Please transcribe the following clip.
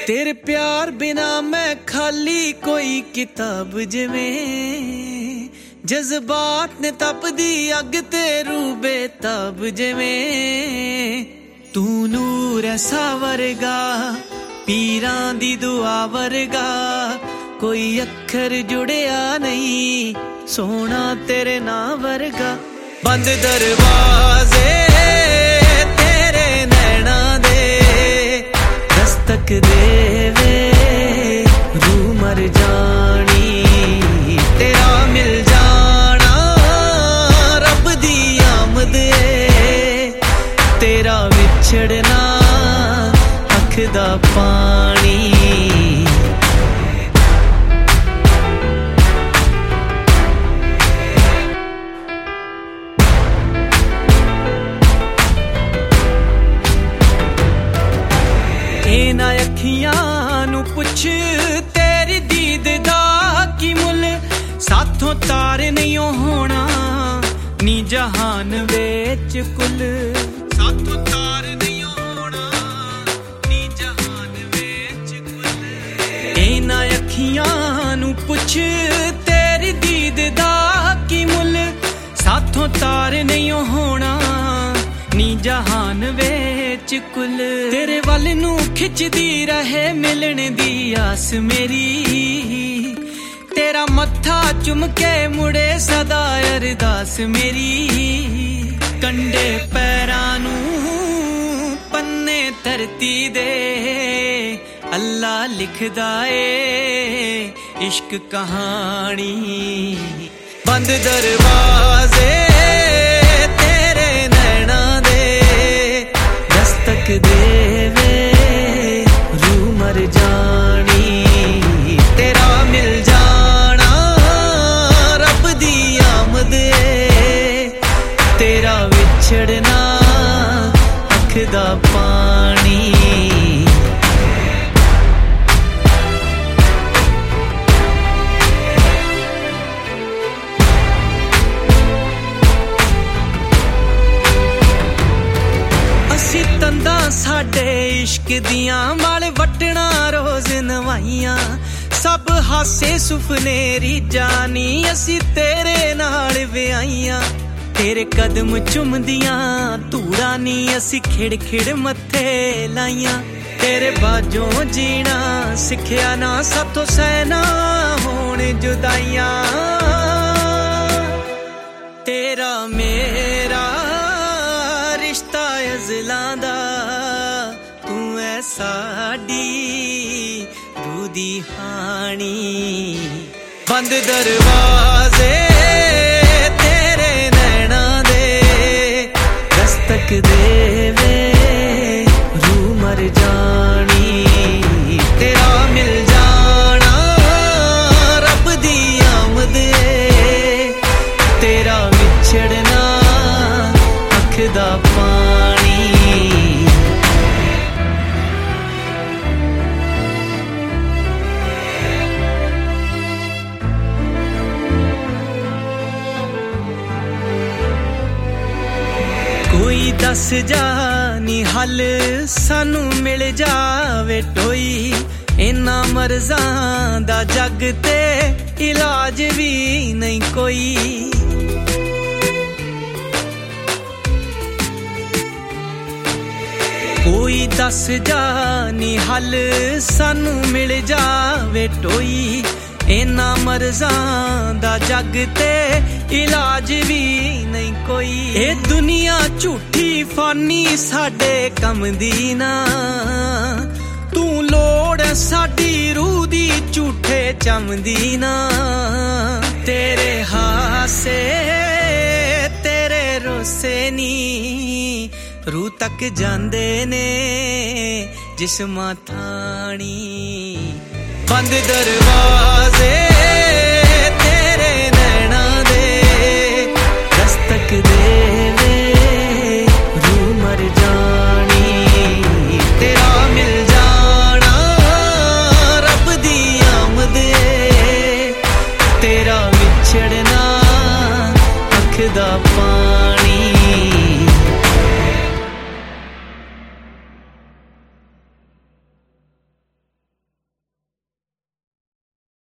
तेरे प्यार बिना मैं खाली कोई किताब जिवें जज्बात ने तपदी अग ते रू बेताब जिवें तू नूर ऐसा वर्गा पीरां दी दुआ वर्गा कोई अखर जुड़िया नहीं सोना तेरे ना वर्गा बंद दरवाजे तेरे नैना दे दस्तक देवे रू मर जानी तेरा मिल जाना रब दी आमद तेरा विछड़ना अख दा पानी ना अखियां नू पुछ तेरी दीद दा की मुल साथों तार नहीं होना नी जहान विच कुल साथों तार नहीं होना नी जहान विच कुल ना अखियां नू पुछ तेरी दीद दा की मुल साथों तार नहीं होना नी जहान विच कुल तेरे वल नू खिचदी रहे मिलने दी आस मेरी तेरा मत्था चुम के मुड़े सदा अरदास मेरी कंडे पैरां नू पन्ने धरती दे अल्लाह लिखदा ए इश्क कहानी बंद दरवाजे तेरे नैना दे दस्तक देवे रू मर जानी तेरा मिल जाना रब दी आमद तेरा विछड़ना अख दा पानी तंदा साडे इश्क दियां वाल वटना रोज नवाइयां सब हासे सुफने रीजानी असी तेरे नाल विआइयां तेरे कदम चुमदियां धूड़ा नी असी खिड़ खिड़ मत्थे लाइयां तेरे बाजों जीना सिखिया ना साथों सहना होण जुदाइयां तेरा मेरा रिश्ता अज़लां दा तू ऐ साडी रूह दी हानी बंद दरवाजे तेरे नैना दे दस्तक देवे रूह मर जानी तेरा मिल जाना रब दी आमद तेरा विछड़ना अख दा पानी कोई दस जानी हल सानू मिल जावे टोई इन्ना मर्ज़ां दा जग ते इलाज भी नहीं कोई कोई दस जानी हल सानू मिल जावे टोई इन्ना मर्ज़ां दा जग ते इलाज भी नहीं कोई ए दुनिया झूठी फानी साडे कम दी ना तू लोड़ साडी रूह दी झूठे चमदी ना तेरे हासे तेरे रोसे नी रूह तक जांदे ने जिस्मां थानी बंद दरवाजे तेरे नैना दे दस्तक दे